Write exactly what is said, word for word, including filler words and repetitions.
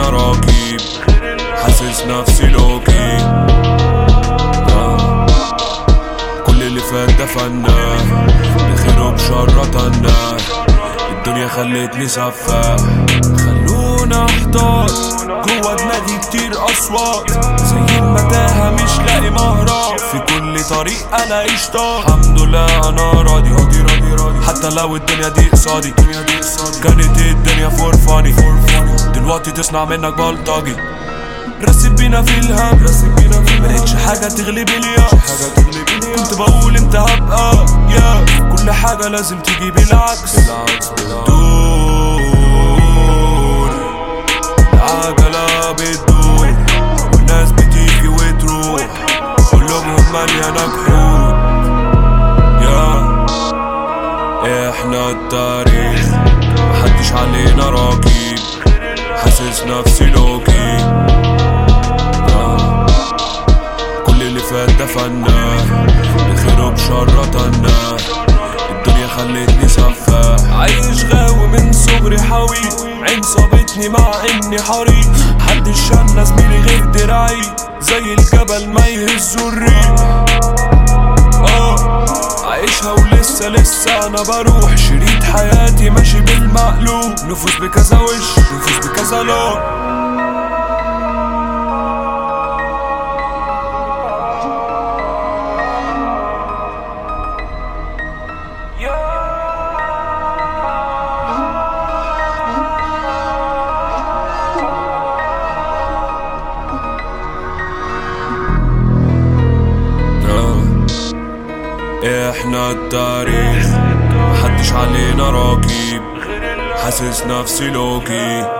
علينا راكب، حاسس نفسي لوكي. كل اللي فات دفناه بخير وبشر طناه، الدنيا خلتني سفاح. خلونا احتار جوا دماغي كتير اصوات، زي المتاهة مش لاقي مهرب، في كل طريق الاقي شطار. الحمد لله انا راضي راضي راضي راضي، حتى لو الدنيا دي قصادي. كانت الدنيا فور فاني، دلوقتي تصنع منك بلطجي. رسب بينا في الهم، ملقتش حاجة تغلب اليوم. كنت بقول امتى هبقى يا كل حاجة لازم تيجي بالعكس. دور العجلة بتدور والناس بتيجي وتروح، قلوبهم مليانة جحود. يا احنا التاريخ، محدش علينا راكب، حاسس نفسي لوكي. كل اللي فات دفناه بخير وبشر طناه، الدنيا خلتني سفاح. عايش غاوي من صغري حويط، عين صابتني مع اني حريق. محدش شالنا زميلي غير دراعي، زي الجبل ما يهزوا الريق. اه عايشها ولسه لسه انا بروح، شريط حياتي ماشي بالمقلوب. نفوس بكذا وش، نفوس بكذا لون. احنا التاريخ، محدش علينا راكب، حاسس نفسي لوكي.